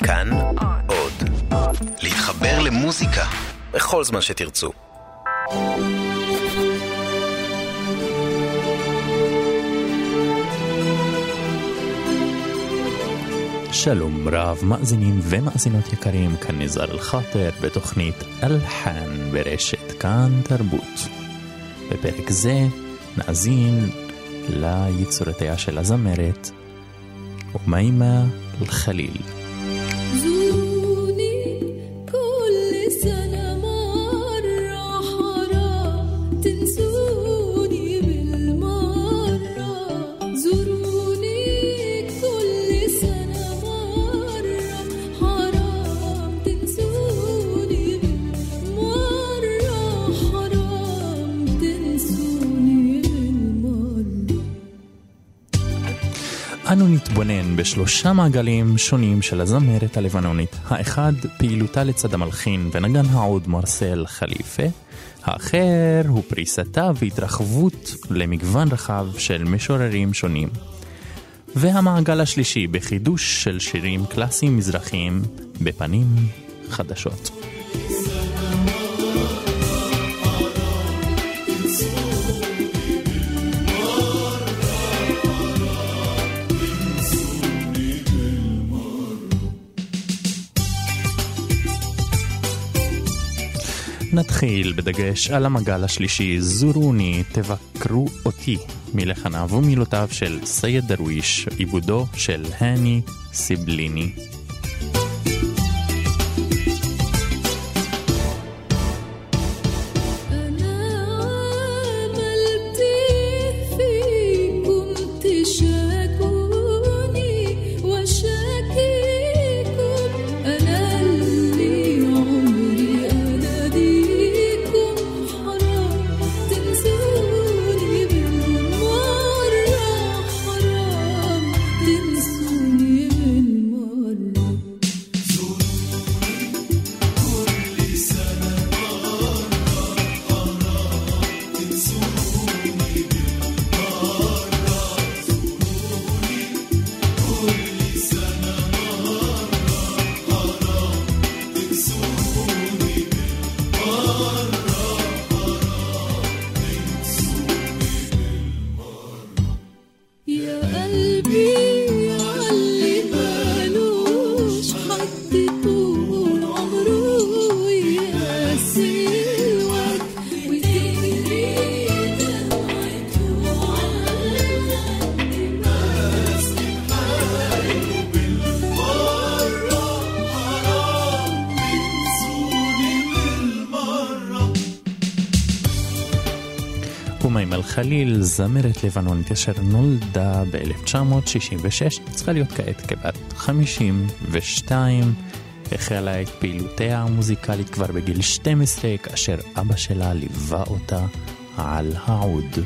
כאן עוד. להתחבר למוזיקה בכל זמן שתרצו. שלום רב מאזינים ומאזינות יקרים, כאן נזר אל-חאטר בתוכנית אלחן ברשת כאן תרבות. בפרק זה נאזין ליצורתיה של הזמרת אומיימה אל-חליל. אנו נתבונן בשלושה מעגלים שונים של הזמרת הלבנונית. האחד, פעילותה לצד המלחין ונגן העוד מרסל חליפה. האחר הוא פריסתה והתרחבות למגוון רחב של משוררים שונים. והמעגל השלישי, בחידוש של שירים קלאסיים מזרחיים בפנים חדשות. נתחיל בדגש על המעגל השלישי, זורוני תבקרו אותי, מלחניו ומילותיו של סייד דרוויש, עיבודו של הני סיבליני. אומיימה אל-חליל, זמרת לבנונית אשר נולדה ב-1966, צריכה להיות כעת כבת 52, החלה את פעילותיה המוזיקלית כבר בגיל 12, כאשר אבא שלה ליווה אותה על העוד.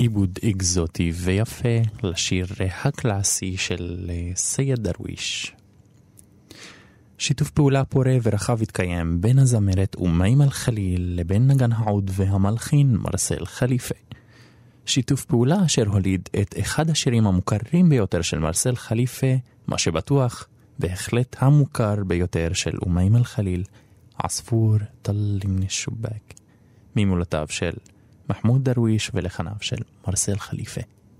עיבוד אקזוטי ויפה לשיר הקלאסי של סייד דרוויש. שיתוף פעולה פורה ורחב התקיים בין הזמרת אומיימה אל-חליל לבין נגן העוד והמלחין מרסל חליפה. שיתוף פעולה אשר הוליד את אחד השירים המוכרים ביותר של מרסל חליפה, מה שבטוח בהחלט המוכר ביותר של אומיימה אל-חליל, עספור טל מן השובק, ממולותיו של מחמוד דרוויש ולחניו של מרסל חליפה.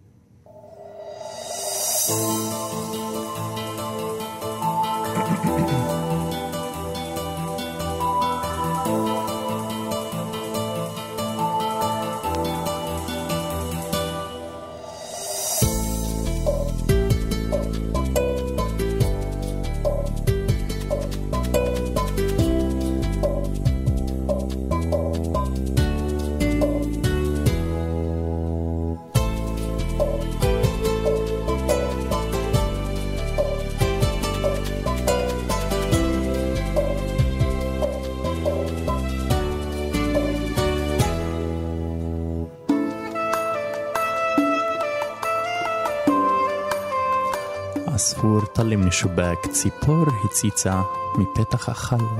עספור טל מן השובק, ציפור הציצה מפתח החלון.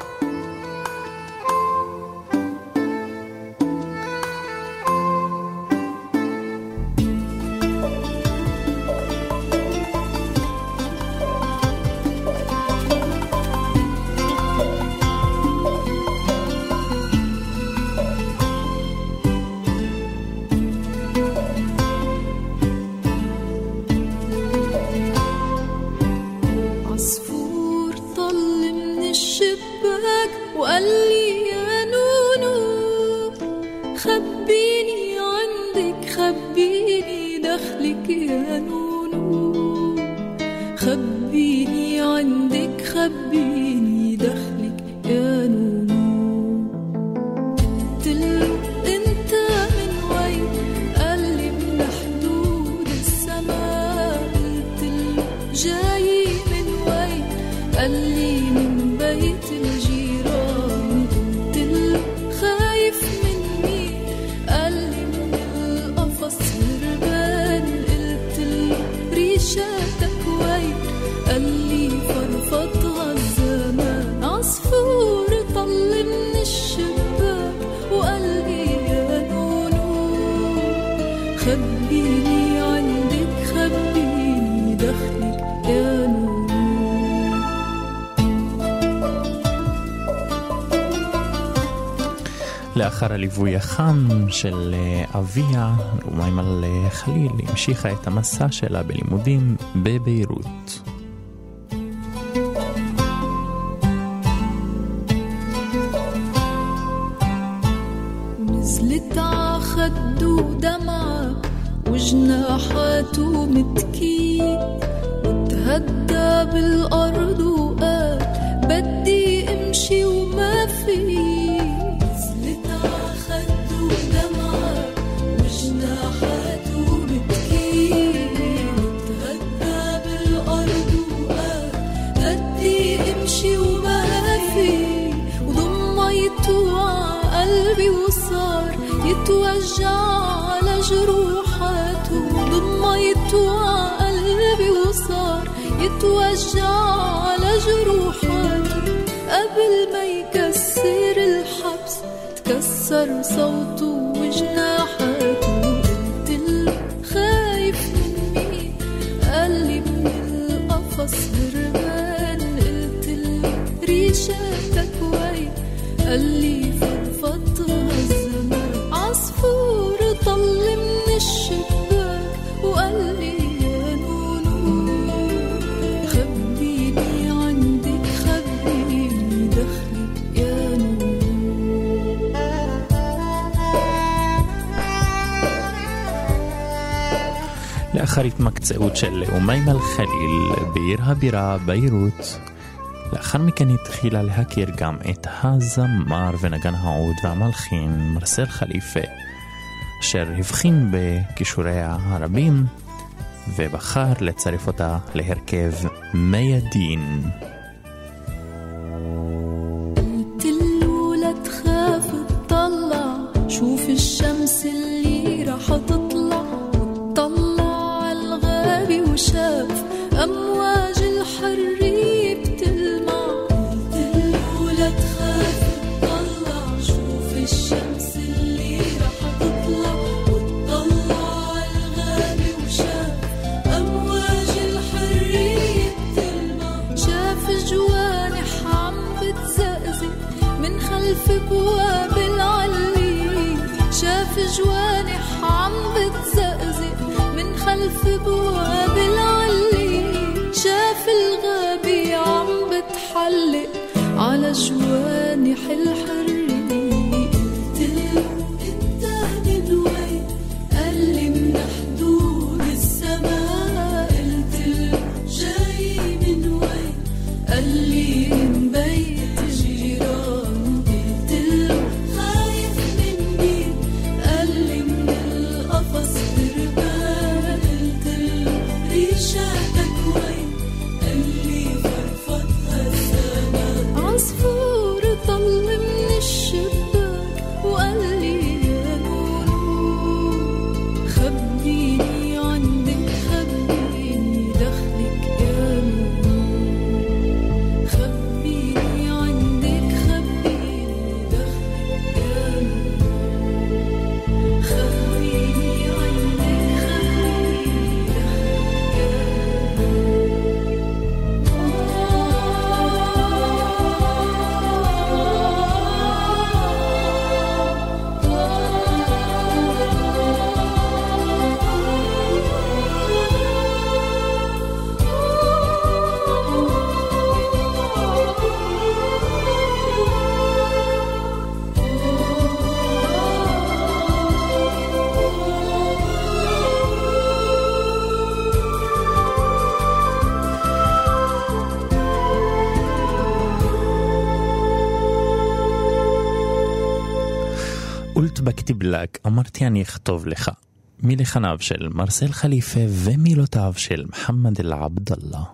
לאחר הליווי החם של אביה, אומיימה אל-חליל המשיכה את המסע שלה בלימודים בביירות. نزلت عخده دمعة وجناحاته متكيت وتهدى بالأرض وقال بدي امشي وما في. قلبي وصار يتوجع على جروحاته ضميته قلبي وصار يتوجع على جروحاته قبل ما يكسر الحبس تكسر صوته وجناحاته قلت خايف مني قال لي من القفص هربان قلت ريشاتك وين قال لي فرفضها الزمان عصفور طل من الشباك وقال لي يا نونو خبيني عندك خبيني دخلك يا نونو. לאחר התמקצעות של אומיימה אל-חליל בעיר הבירה ביירות, לאחר מכן התחילה להכיר גם את הזמר ונגן העוד והמלחין מרסל חליפה, אשר הבחין בכישוריה הרבים ובחר לצרף אותה להרכב מיידין. قلت له لا تخاف تطلع شوف الشمس اللي راح تطلع شاف أمواج الحرية بتلمع. قلتله لا تخاف اطلع شوف الشمس اللي رح تطلع. واتطلع عالغابة وشاف أمواج الحرية بتلمع. شاف جوانح عم بتزقزق من خلف بواب العلية. شاف جوانح عم بتزقزق من خلف بواب العلية. شاف الغابة عم بتحلق على جوانح الحرية. قلتله انت من وين؟ قال لي من حدود السماء. قلتله جاي من وين؟ قال لي من بيت جيران. قلتله خايف من مين؟ قال لي من القفص دربان. قلتله ريشاتك وين؟ قال لي فرفضها السماء. عصفور طل من الشباك وقال لي يا نونو خبيني عندك خبيني دخلك يا نونو. خبيني عندك خبيني دخلك يا نونو. خبيني عندك خبيني قلت بكتب لك أمرت يعني أخطب لك. ملحناv של מרסל חליפה ומילותיו של محمد العبد الله.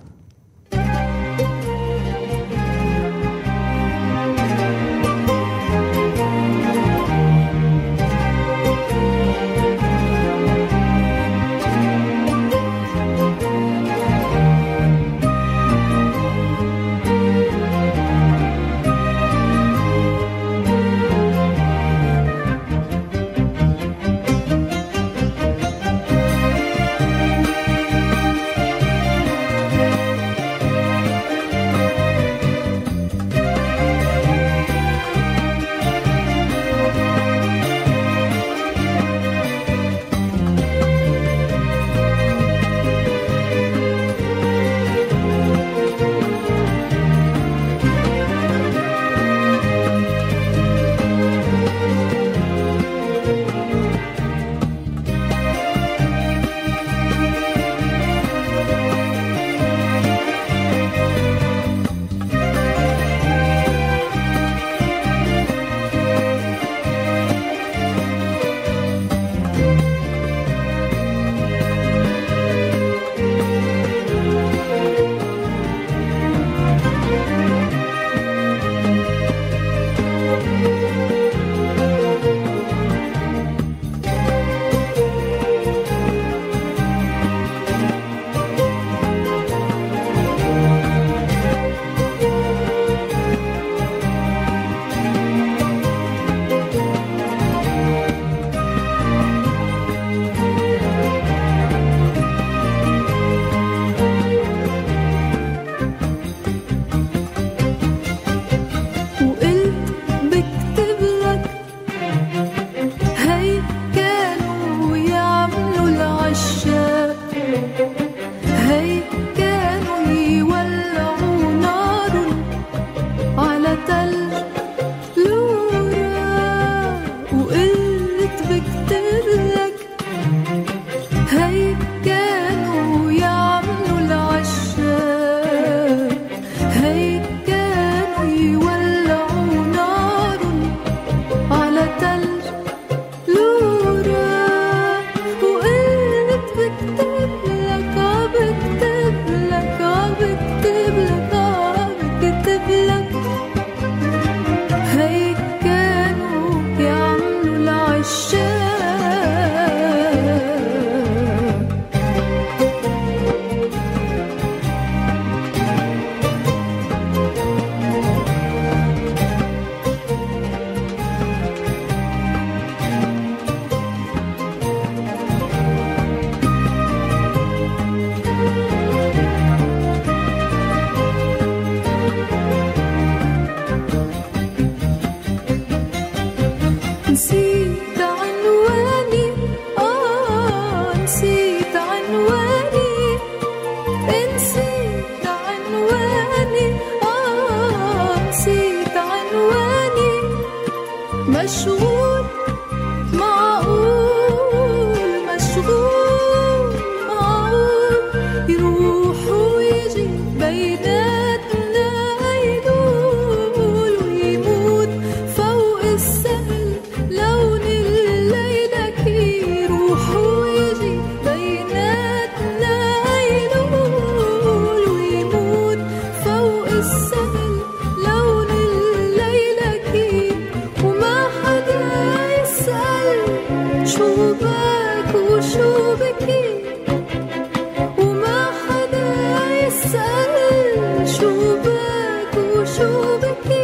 شو بك وشو بكي وما حدا يسأل شو بك وشو بكي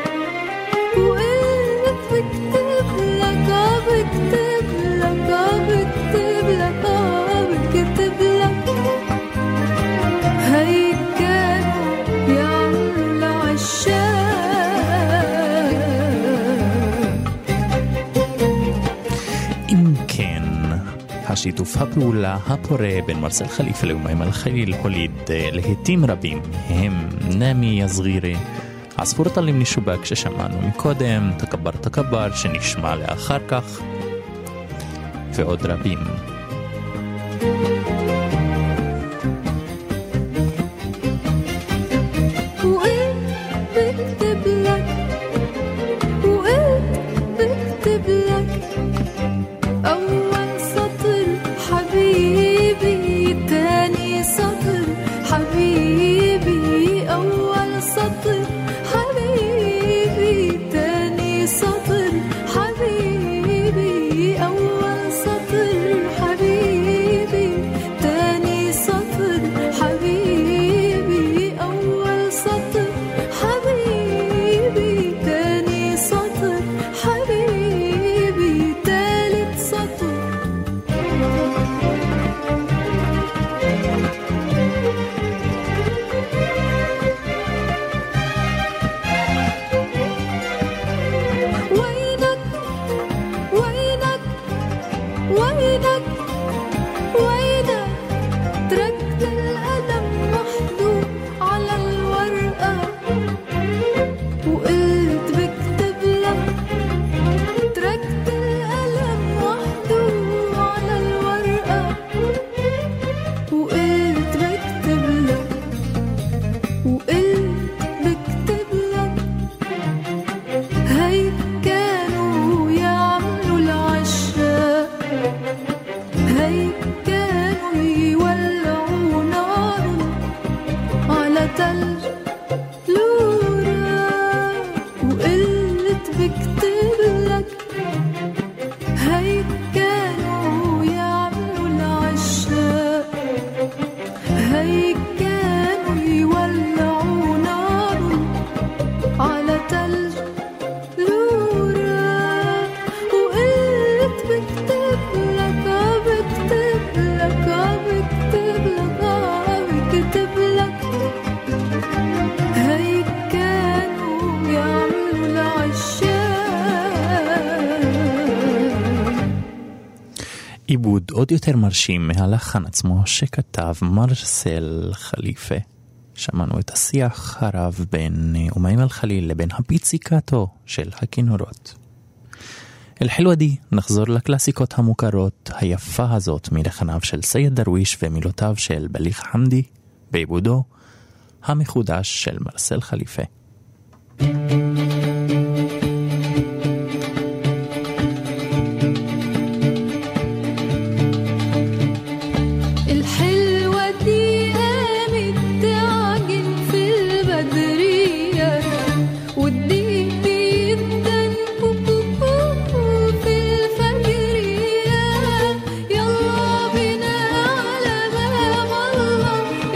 وقلت بكتب لك بكتب لك بكتب لك بكتب لك هي كانوا يعملوا العشاق אם כן, השיתוף הפעולה הפורה בין מרסל חליפה לאומיים אל-חליל הוליד להיטים רבים, הם נמי יזגירי, עספורת עלים נשובק ששמענו מקודם, תקבר שנשמע לאחר כך, ועוד רבים. עיבוד עוד יותר מרשים מהלחן עצמו שכתב מרסל חליפה. שמענו את השיח הרב בין אומיים אל-חליל לבין הפיציקטו של הכינורות. אל-חלווה די, נחזור לקלאסיקות המוכרות היפה הזאת מלחניו של סייד דרוויש ומילותיו של בליג חמדי בעיבודו המחודש של מרסל חליפה.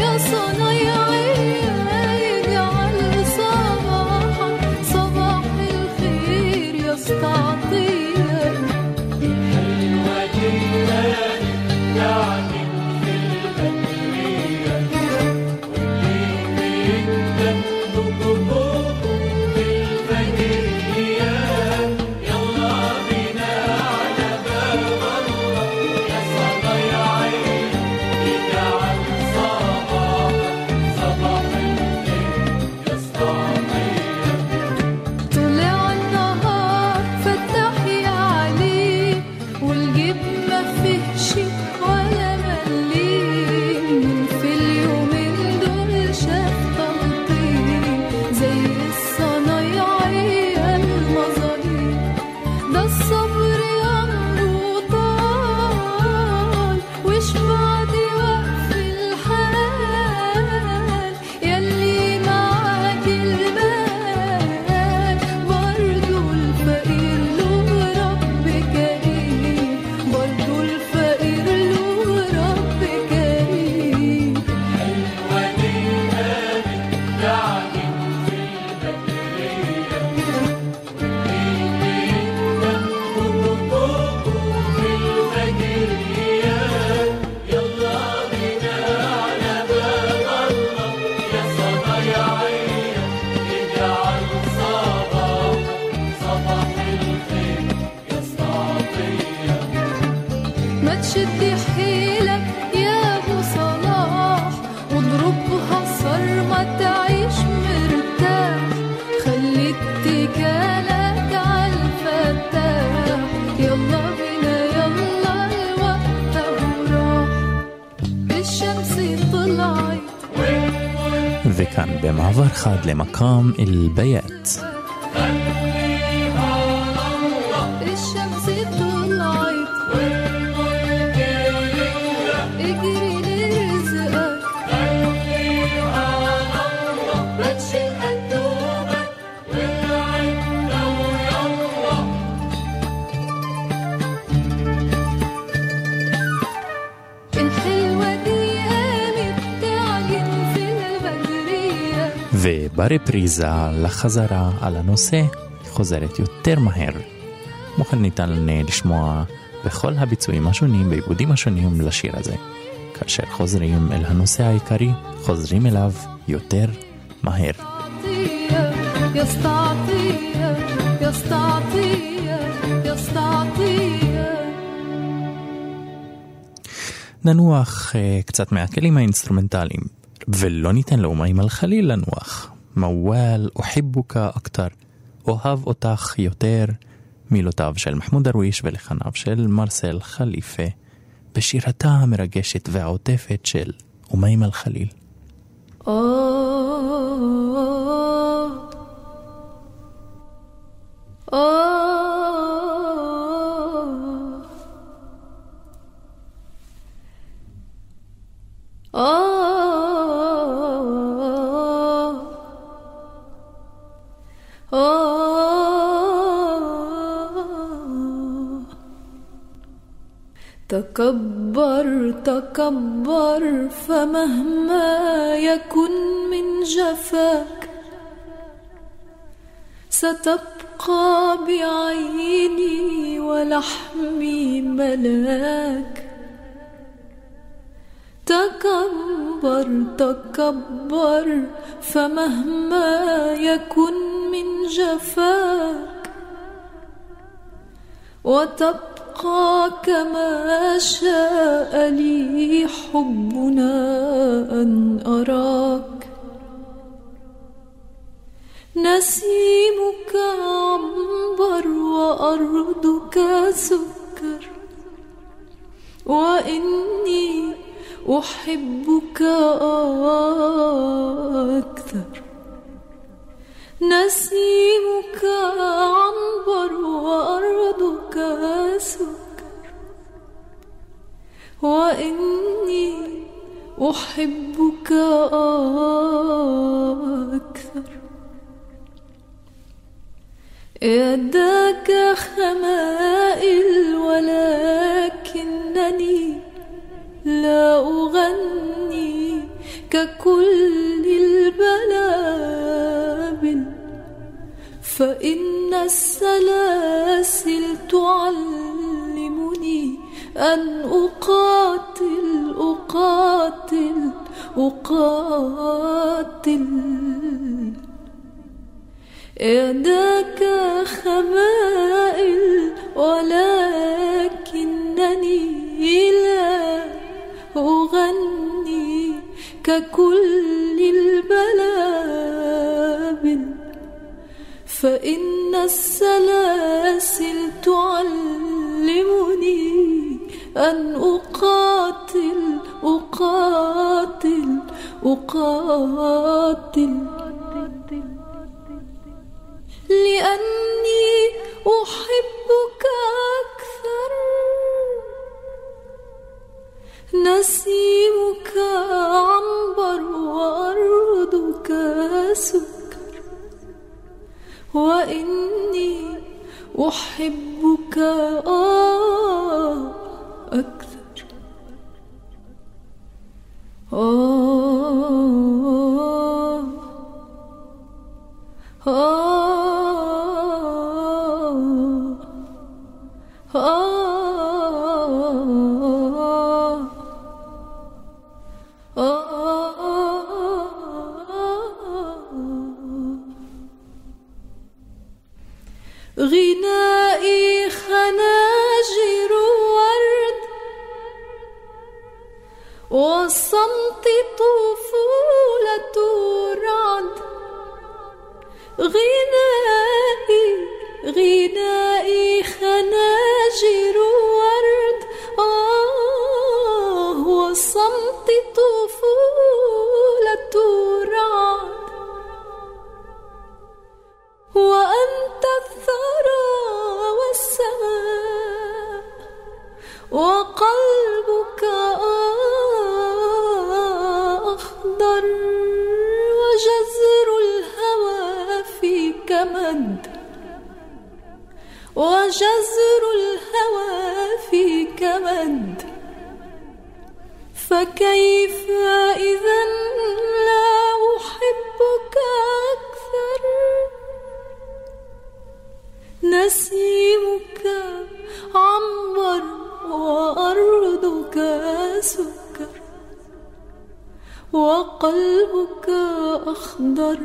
صباح ما تشدي حيلك يا ابو صلاح واضربها صر ما تعيش مرتاح خلي اتكالك عالفتاح يلا بينا يلا الوقت وراح الشمس طلعت וכאן במעבר חד למקام البيات الشمس طلعت اجري لرزقك ما تشيل قدومك الحلوة دي قامت تعجن في البدرية וברפריזה לחזרה על הנושא חוזרת יותר מהר. מוכן ניתן לשמוע בכל הביצועים השונים בעיבודים השונים לשיר הזה. כאשר חוזרים אל הנושא העיקרי, חוזרים אליו יותר מהר. ננוח קצת מהכלים האינסטרומנטליים, ולא ניתן לאומיים על חליל לנוח. מוואל, אוחיבוקה אקטר, אוהב אותך יותר, מילותיו של מחמוד דרוויש ולחניו של מרסל חליפה, בשירתה המרגשת והעוטפת של אומיים על חליל. تكبر تكبر فمهما يكن من جفاك ستبقى بعيني ولحمي ملاك تكبر تكبر فمهما يكن من جفاك وتبقى كما شاء لي حبنا أن أراك نسيمك عنبر وأرضك سكر وإني أحبك أكثر نسيمك عنبر وأرضك سكر وإني أحبك أكثر يداك خمائل ولكنني لا أغني ككل البلابل فإن السلاسل تعلمني أن أقاتل أقاتل أقاتل يداك خمائل ولكنني لا أغني ككل البلابل فإن السلاسل تعلمني أن أقاتل أقاتل أقاتل لأني أحبك أكثر نسيمك عنبر وأرضك سكر وإني أحبك أكثر غنائي خناجر ورد والصمت طفولة رعد غنائي غنائي خناجر ورد والصمت طفولة رعد وأنت الثرى والسماء وقلبك أخضر وجزر الهوى في كمد وجزر الهوى في كمد فكيف إذن لا أحبك أكثر نسيمك عنبر وأرضك سكر وقلبك أخضر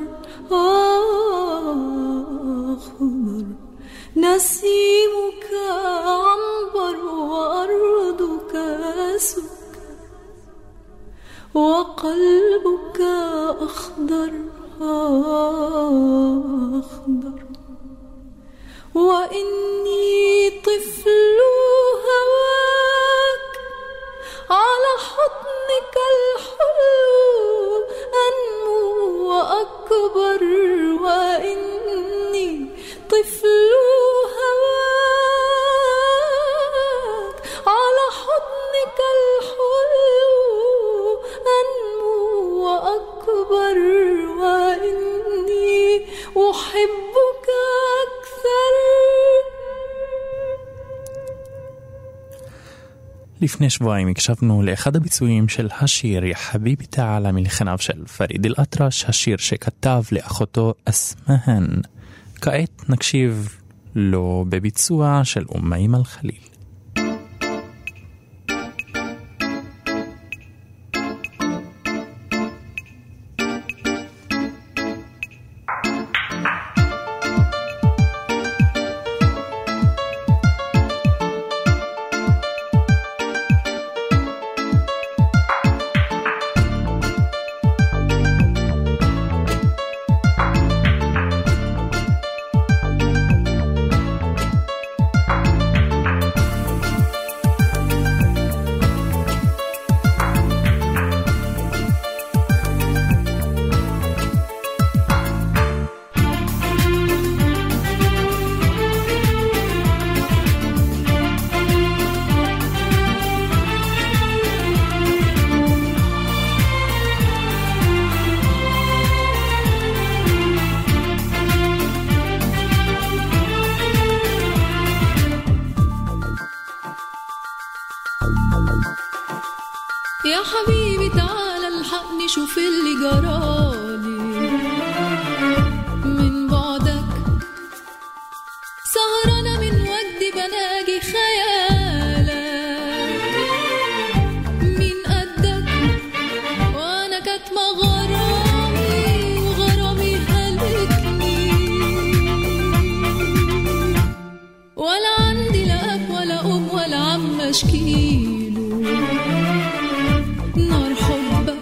أخضر نسيمك عنبر وأرضك سكر وقلبك أخضر أخضر وإني طفل هواك على حضنك الحلو أنمو وأكبر وإني طفل هواك على حضنك الحلو أنمو وأكبر وإني أحبك أكثر. לפני שבועיים הקשבנו לאחד הביצועים של השיר יא חביבי תעלה מלחניו של פריד אל-אטרש, השיר שכתב לאחותו אסמהן. כעת נקשיב לו בביצוע של אומיימה אל-חליל. يا حبيبي تعال الحقني شوف اللي جرالي من بعدك سهرانة من وجدي بناجي خيالك من قدك وانا كاتمة غرامي وغرامي هلكني ولا عندي لا اب ولا ام ولا عم اشكيله نار حبك.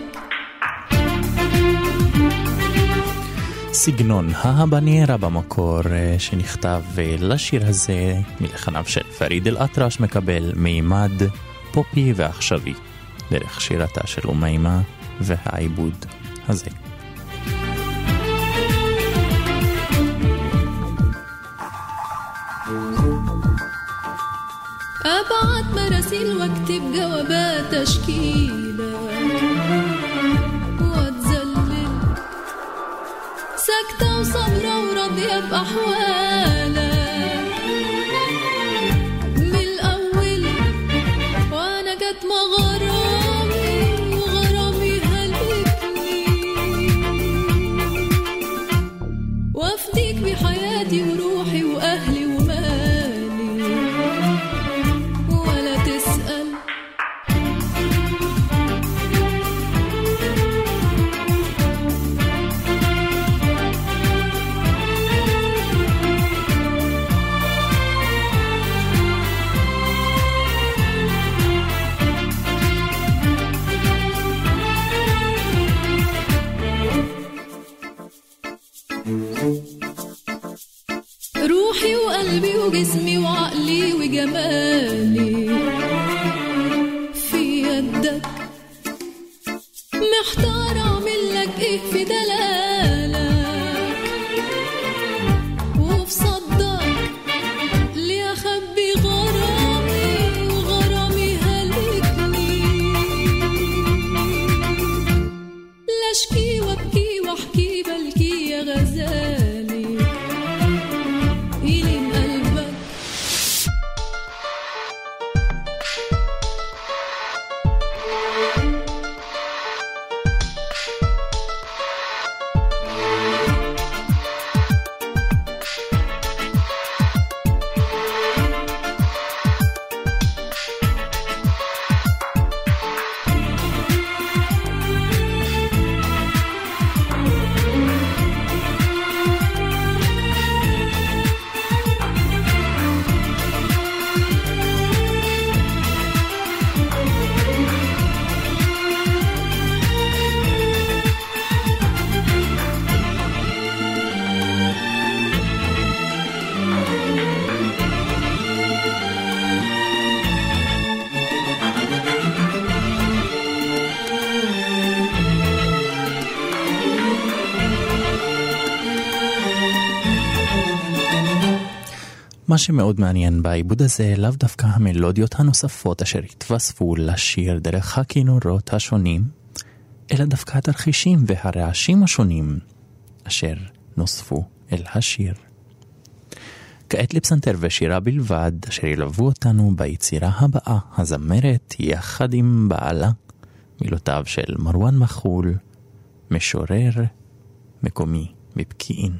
סגנון ההבניירה במקור שנכתב לשיר הזה מלחניו של פריד אל-אטרש מקבל מימד פופי ועכשווי דרך שירתה של אומיימה והעיבוד הזה. أبعت مراسيل واكتب جوابات تشكيلك واتذلل ساكتة وصبرة وراضية بأحوالك من الأول وأنا كاتمة غرامي وغرامي هلكني وافديك بحياتي وروحي وأهلي ومالي ولا تسأل جسمي وعقلي وجمالي في يدك. محتار اعمل لك ايه في دلالك وفي صدك، ليه اخبي غرامي وغرامي هلكني. لا اشكي وابكي واحكي بلكي يا غزالي إلين قلبك. מה שמאוד מעניין בעיבוד הזה לאו דווקא המלודיות הנוספות אשר התווספו לשיר דרך הכינורות השונים, אלא דווקא התרחישים והרעשים השונים אשר נוספו אל השיר. כעת לפסנתר ושירה בלבד אשר ילוו אותנו ביצירה הבאה, הזמרת יחד עם בעלה, מילותיו של מרואן מחול, משורר מקומי בפקיעין.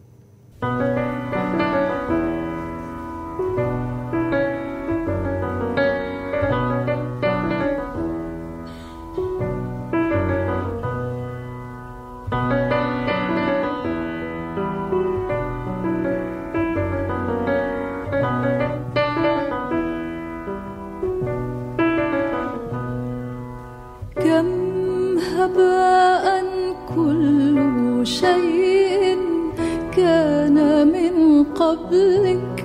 قبلك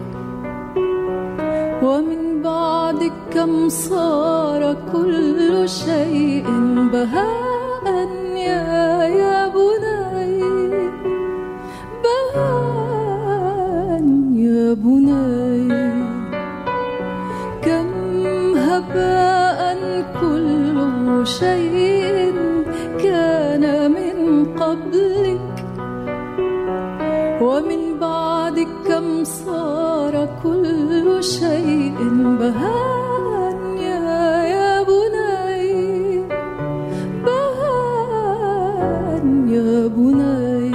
ومن بعدك كم صار كل شيء بهاء يا بني بهاء يا بني كم هباء كل شيء كان من قبلك ومن بعدك كم صار كل شيء بهاء يا بني بهاء يا بني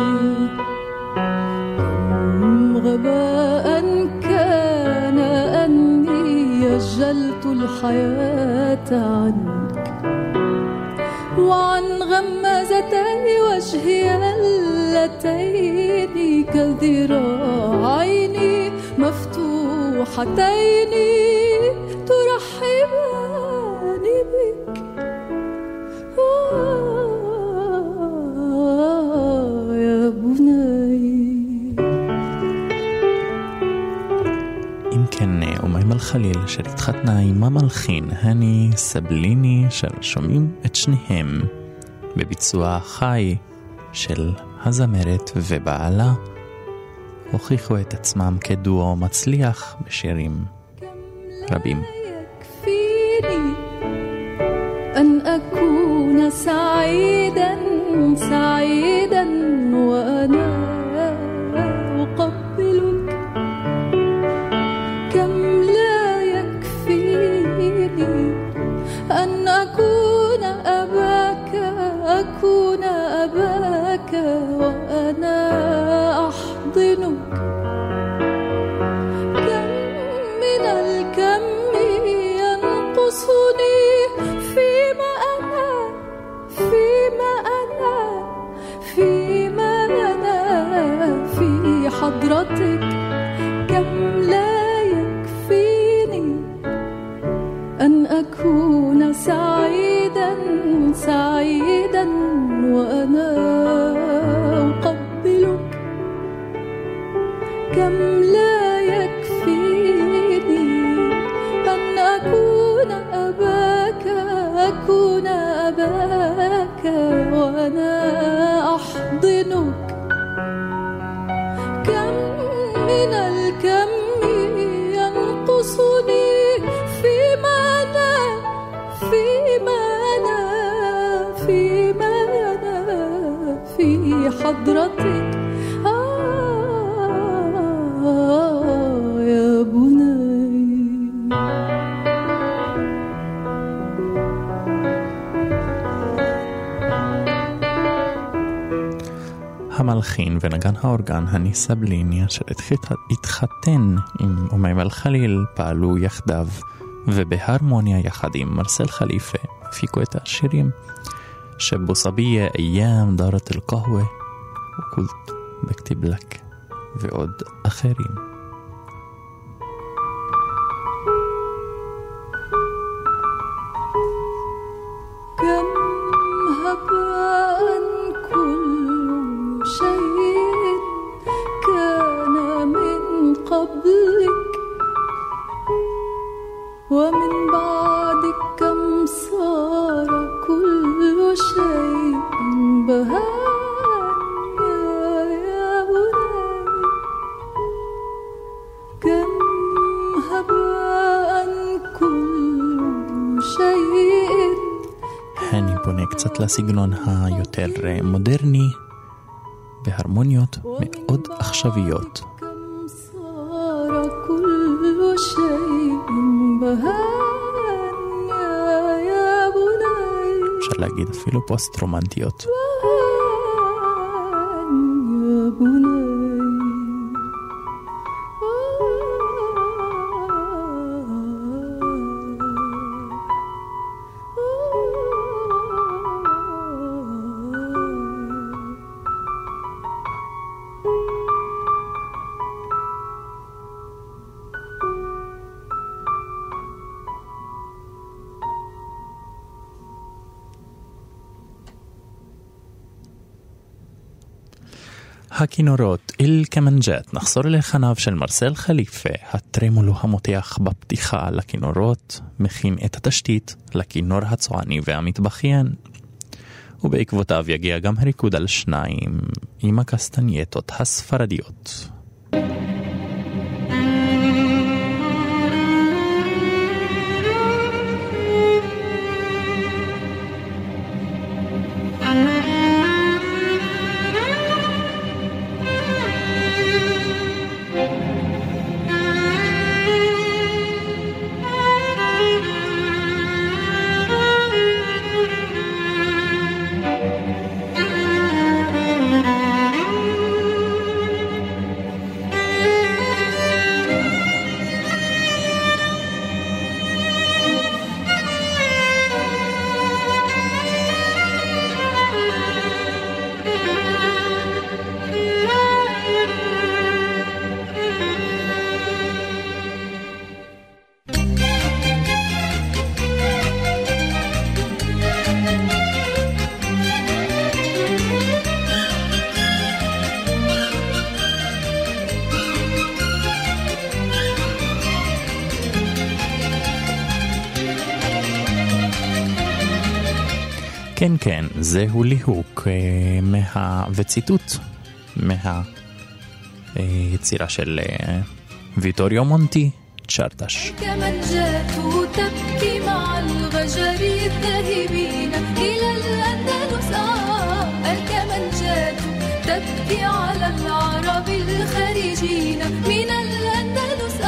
كم غباء كان أني يجلت الحياة عنك وعن غمازتي وجهي اللتين كذراعين مفتوحتين ترحبان بك يا بني. אם כן, אומיימה אל-חליל אשר התחתנה עם המלחין הני סבליני, ששומעים את שניהם בביצוע חי של הזמרת ובעלה, הוכיחו את עצמם כדואו מצליח בשירים רבים. أن أكون سعيدا سعيدا وأنا أقبلك كم لا يكفيني أن أكون أباك أكون أباك وأنا أحضنك كم من الكم ينقصني فيما أنا في حضرتك كم لا يكفيني أن أكون سعيدا سعيدا وأنا أقبلك كم لا يكفيني حضرتك يا بني. המלחין ונגן האורגן הני סבליני אשר התחתן עם אומיימה אל-חליל פעלו יחדיו ובהרמוניה יחד עם מרסל חליפה הפיקו את השירים שבו סביה איים דארת אל-קהווה וקולט בכתיב לק ועוד אחרים. ومن بعدك كم صار كل شيء بهاء يا بني. كم هباء كل شيء. אני פונה קצת לסגנון היותר מודרני בהרמוניות מאוד עכשוויות. אפשר להגיד אפילו פוסט רומנטיות. הכינורות אל כמנג'ת, נחזור לחניו של מרסל חליפה. הטרמולו המותח בפתיחה לכינורות מכין את התשתית לכינור הצועני והמטבחיין, ובעקבותיו יגיע גם הריקוד על שניים עם הקסטנייטות הספרדיות. כן, כן, זהו ליהוק וציטוט מהיצירה של ויטוריו מונטי, צ'רטש. الكمنجات تبكي مع الغجر الذاهبين إلى الأندلس. الكمنجات تبكي على العرب الخارجين من الأندلس.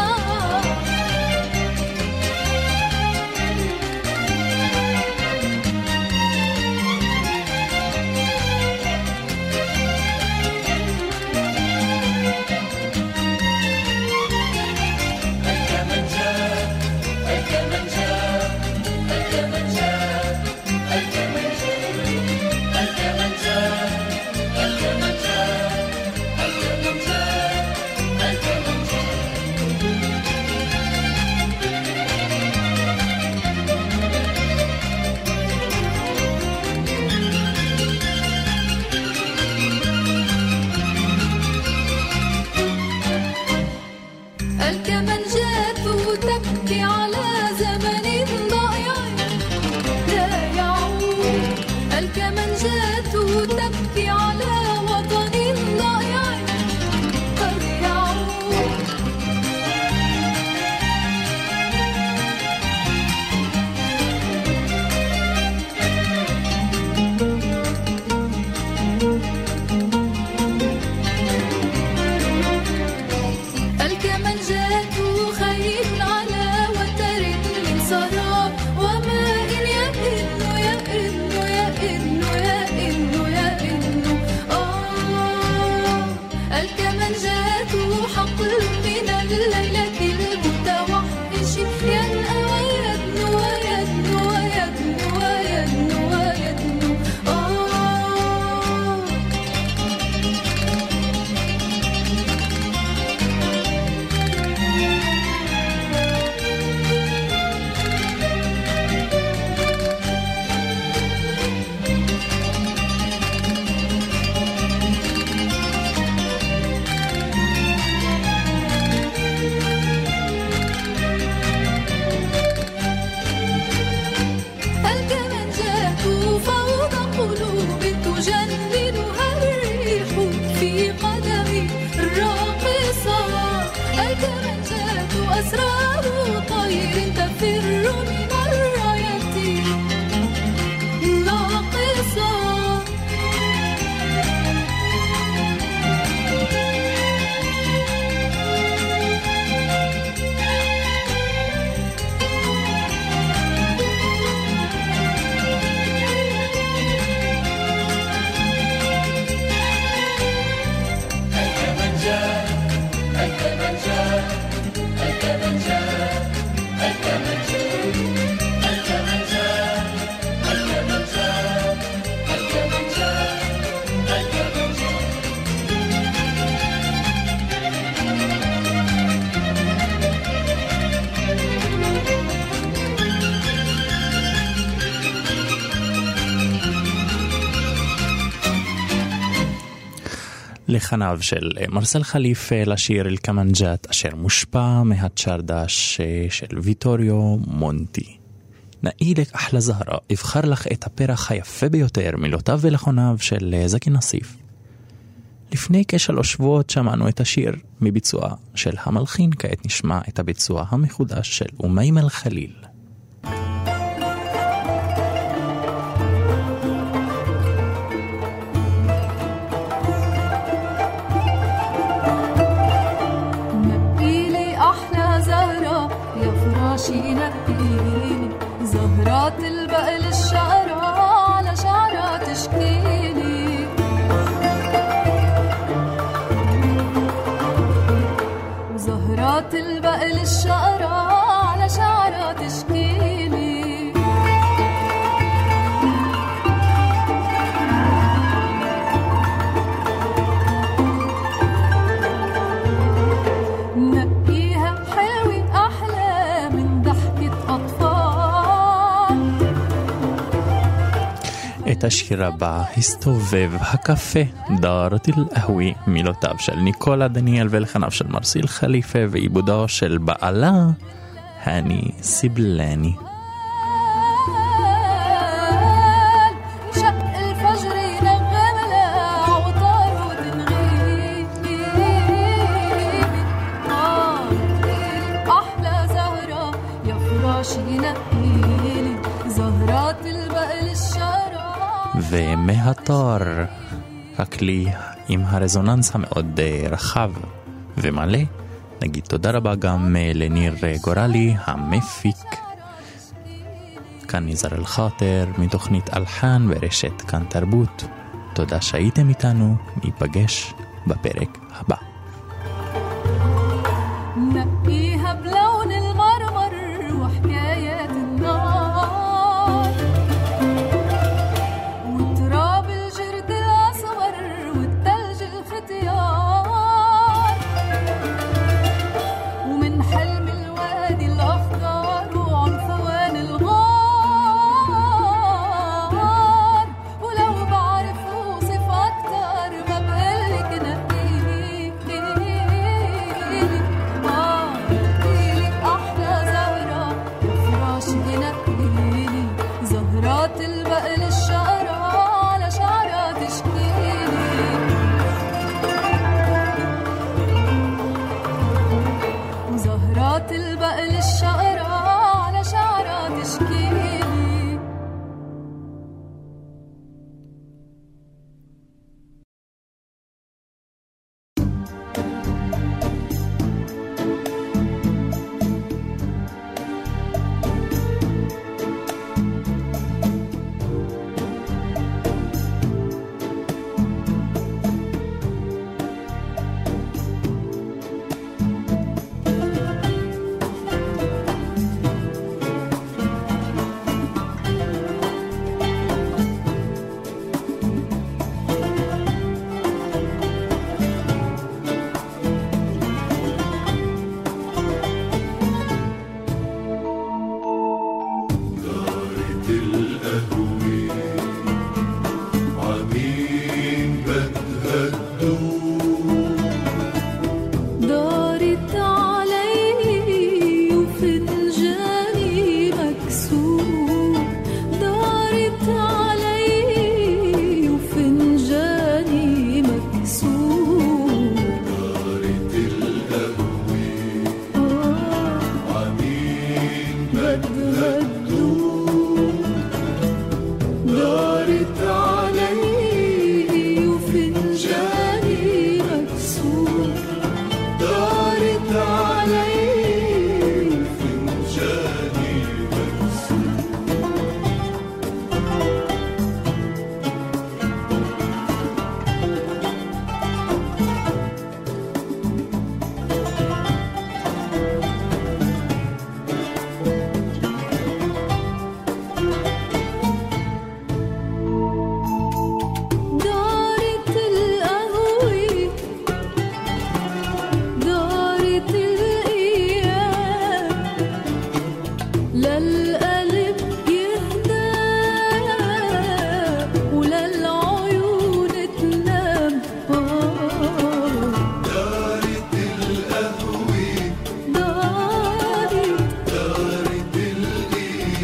לחניו של מרסל חליפה לשיר אל-קמנג'ת אשר מושפע מהצ'רדש של ויטוריו מונטי. נאי לך אחלה זהרה, אבחר לך את הפרח היפה ביותר מילותיו ולחוניו של זקי נסיף. לפני כ3 שבועות שמענו את השיר מביצוע של המלחין, כעת נשמע את הביצוע המחודש של אומיים אל-חליל. نقيني زهرات البقل الشعرة على شعرها تشكيلي زهرات البقل الشعرة على شعرها تشكيلي את השיר הבא הסתובב הקפה דארת אל-אהווי, מילותיו של ניקולה דניאל ולחניו של מרסל חליפה ועיבודו של בעלה הני סיבלני. ומהתור, הכלי עם הרזוננס המאוד רחב ומלא, נגיד תודה רבה גם לניר גורלי המפיק. כאן נזר אל-חאטר מתוכנית אלחן ברשת כאן תרבות. תודה שהייתם איתנו, ניפגש בפרק הבא. نقيها بلون المرمر وحكايات النار وتراب الجرد الأصغر والتلج الختيار ومن حلم الوادي الأخضر وعنفوان الغار ولو بعرف أوصف أكتر ما بقلك زهرات البقل الشعرة على شعرها تشكيلي زهرات البقل الشعرة على شعرها تشكيلي.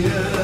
يا